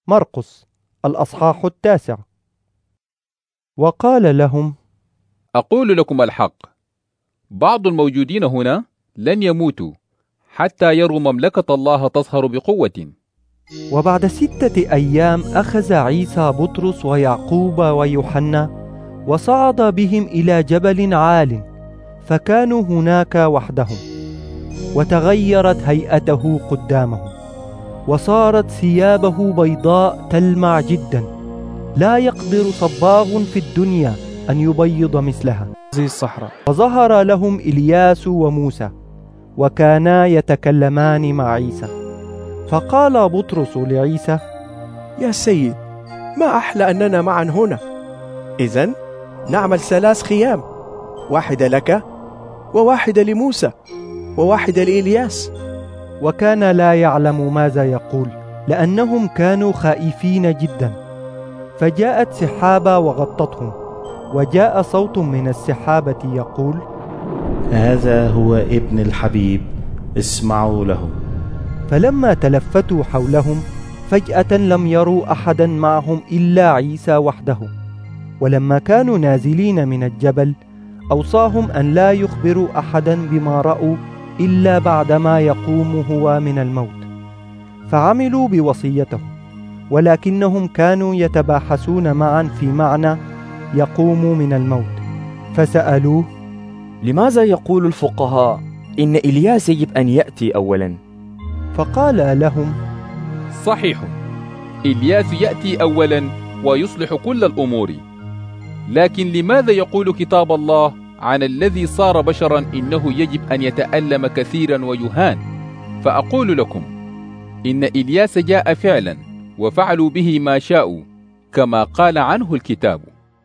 مرقس الأصحاح 9. وقال لهم: أقول لكم الحق، بعض الموجودين هنا لن يموتوا حتى يروا مملكة الله تظهر بقوة. وبعد 6 أيام أخذ عيسى بطرس ويعقوب ويوحنا وصعد بهم إلى جبل عال، فكانوا هناك وحدهم. وتغيرت هيئته قدامهم، وصارت ثيابه بيضاء تلمع جدا، لا يقدر صباغ في الدنيا أن يبيض مثلها زي الصحراء. وظهر لهم إلياس وموسى، وكانا يتكلمان مع عيسى. فقال بطرس لعيسى: يا سيد، ما أحلى أننا معا هنا. إذن نعمل 3 خيام، واحدة لك، وواحدة لموسى، وواحدة لإلياس. وكان لا يعلم ماذا يقول، لأنهم كانوا خائفين جدا. فجاءت سحابة وغطتهم، وجاء صوت من السحابة يقول: هذا هو ابن الحبيب، اسمعوا له. فلما تلفتوا حولهم فجأة لم يروا أحدا معهم إلا عيسى وحده. ولما كانوا نازلين من الجبل أوصاهم أن لا يخبروا أحدا بما رأوا إلا بعدما يقوم هو من الموت. فعملوا بوصيته، ولكنهم كانوا يتباحثون معا في معنى يقوم من الموت. فسألوه: لماذا يقول الفقهاء إن إلياس يجب أن يأتي أولا؟ فقال لهم: صحيح، إلياس يأتي أولا ويصلح كل الأمور. لكن لماذا يقول كتاب الله عن الذي صار بشرا إنه يجب أن يتألم كثيرا ويهان؟ فأقول لكم إن إلياس جاء فعلا وفعلوا به ما شاءوا كما قال عنه الكتاب.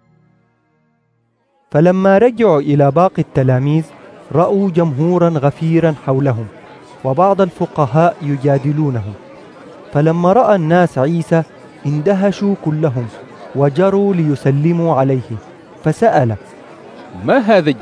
فلما رجعوا إلى باقي التلاميذ رأوا جمهورا غفيرا حولهم، وبعض الفقهاء يجادلونهم. فلما رأى الناس عيسى اندهشوا كلهم، وجروا ليسلموا عليه. فسأل: ما هذا؟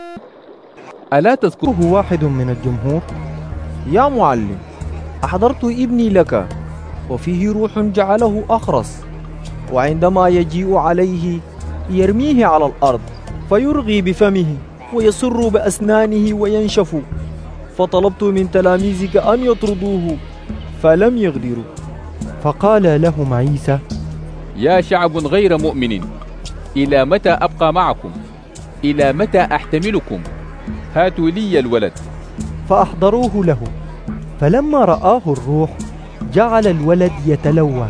ألا تذكره واحد من الجمهور؟ يا معلم، أحضرت ابني لك، وفيه روح جعله أخرس، وعندما يجيء عليه يرميه على الأرض، فيرغي بفمه ويسر بأسنانه وينشف. فطلبت من تلاميذك أن يطردوه فلم يقدروا. فقال لهم عيسى: يا شعب غير مؤمن، إلى متى أبقى معكم؟ إلى متى أحتملكم؟ هاتوا لي الولد. فأحضروه له. فلما رآه الروح جعل الولد يتلوى،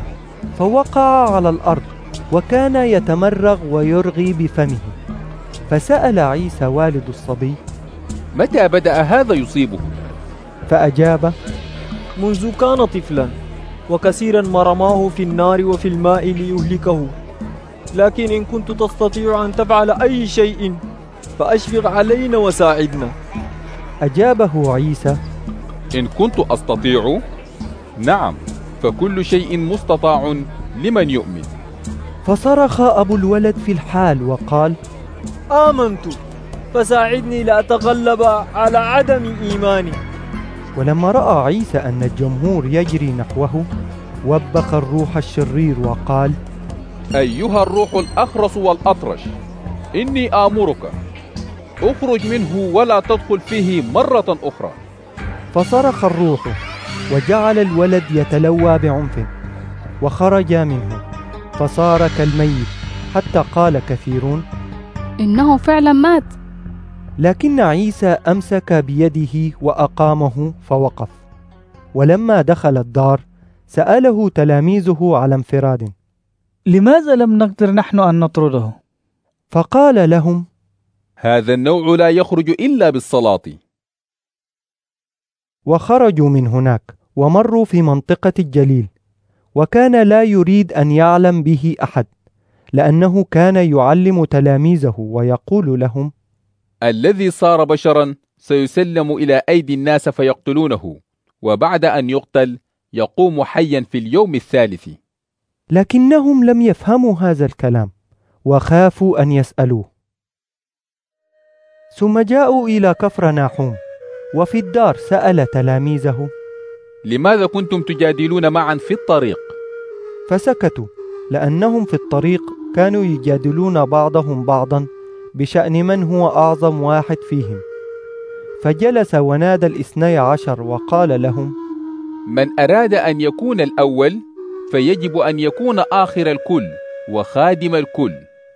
فوقع على الأرض، وكان يتمرغ ويرغي بفمه. فسأل عيسى والد الصبي: متى بدأ هذا يصيبه؟ فأجاب: منذ كان طفلا، وكثيرا ما رماه في النار وفي الماء ليهلكه. لكن إن كنت تستطيع أن تفعل أي شيء فأشفق علينا وساعدنا. أجابه عيسى: إن كنت أستطيع، نعم، فكل شيء مستطاع لمن يؤمن. فصرخ أبو الولد في الحال وقال: آمنت، فساعدني لأتغلب على عدم إيماني. ولما رأى عيسى أن الجمهور يجري نحوه وبخ الروح الشرير وقال: أيها الروح الأخرس والأطرش، إني آمرك اخرج منه ولا تدخل فيه مرة أخرى. فصرخ الروح وجعل الولد يتلوى بعنف، وخرج منه فصار كالميت، حتى قال كثيرون: إنه فعلا مات. لكن عيسى أمسك بيده وأقامه فوقف. ولما دخل الدار سأله تلاميذه على انفراد: لماذا لم نقدر نحن أن نطرده؟ فقال لهم: هذا النوع لا يخرج إلا بالصلاة. وخرجوا من هناك ومروا في منطقة الجليل، وكان لا يريد أن يعلم به أحد، لأنه كان يعلم تلاميذه ويقول لهم: الذي صار بشرا سيسلم إلى أيدي الناس فيقتلونه، وبعد أن يقتل يقوم حيا في اليوم الثالث. لكنهم لم يفهموا هذا الكلام، وخافوا أن يسألوه. ثم جاءوا إلى كفرناحوم، وفي الدار سأل تلاميذه: لماذا كنتم تجادلون معا في الطريق؟ فسكتوا لأنهم في الطريق كانوا يجادلون بعضهم بعضا بشأن من هو أعظم واحد فيهم. فجلس ونادى 12 وقال لهم: من أراد أن يكون الأول فيجب أن يكون آخر الكل وخادم الكل.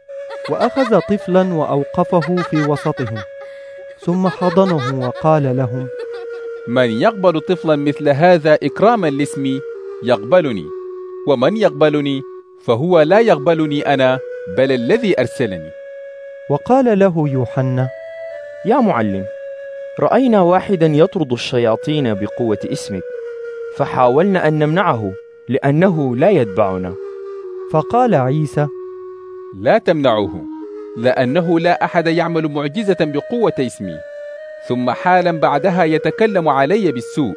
وأخذ طفلا وأوقفه في وسطهم، ثم حضنه وقال لهم: من يقبل طفلا مثل هذا إكراما لاسمي يقبلني، ومن يقبلني فهو لا يقبلني أنا بل الذي أرسلني. وقال له يوحنا: يا معلم، رأينا واحدا يطرد الشياطين بقوة اسمك، فحاولنا أن نمنعه لأنه لا يتبعنا. فقال عيسى: لا تمنعوه، لأنه لا أحد يعمل معجزة بقوة اسمي ثم حالا بعدها يتكلم علي بالسوء.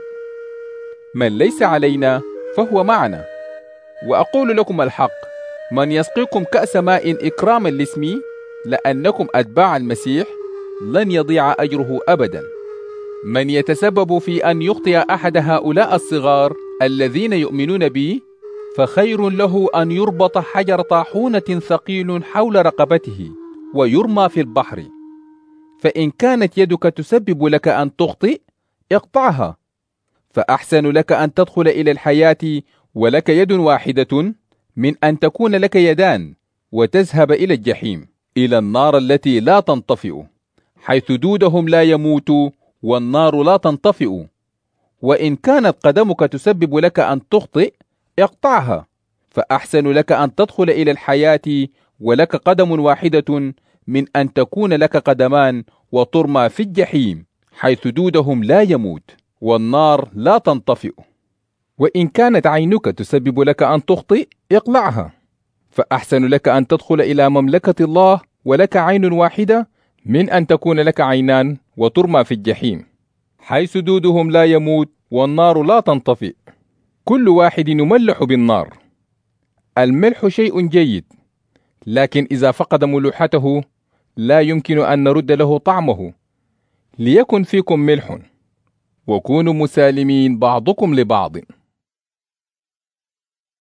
من ليس علينا فهو معنا. وأقول لكم الحق، من يسقيكم كأس ماء إكراما لاسمي لأنكم أتباع المسيح لن يضيع أجره أبدا. من يتسبب في أن يخطئ أحد هؤلاء الصغار الذين يؤمنون بي فخير له أن يربط حجر طاحونة ثقيل حول رقبته ويرمى في البحر. فإن كانت يدك تسبب لك أن تخطئ اقطعها، فأحسن لك أن تدخل إلى الحياة ولك يد واحدة من أن تكون لك يدان وتذهب إلى الجحيم، إلى النار التي لا تنطفئ، حيث دودهم لا يموت والنار لا تنطفئ. وإن كانت قدمك تسبب لك أن تخطئ اقطعها، فأحسن لك أن تدخل إلى الحياة ولك قدم واحدة من أن تكون لك قدمان وترمى في الجحيم، حيث دودهم لا يموت والنار لا تنطفئ. وإن كانت عينك تسبب لك أن تخطئ اقلعها، فأحسن لك أن تدخل إلى مملكة الله ولك عين واحدة من أن تكون لك عينان وترمى في الجحيم، حيث دودهم لا يموت والنار لا تنطفئ. كل واحد يملح بالنار. الملح شيء جيد، لكن إذا فقد ملوحته لا يمكن أن نرد له طعمه. ليكن فيكم ملح، وكونوا مسالمين بعضكم لبعض.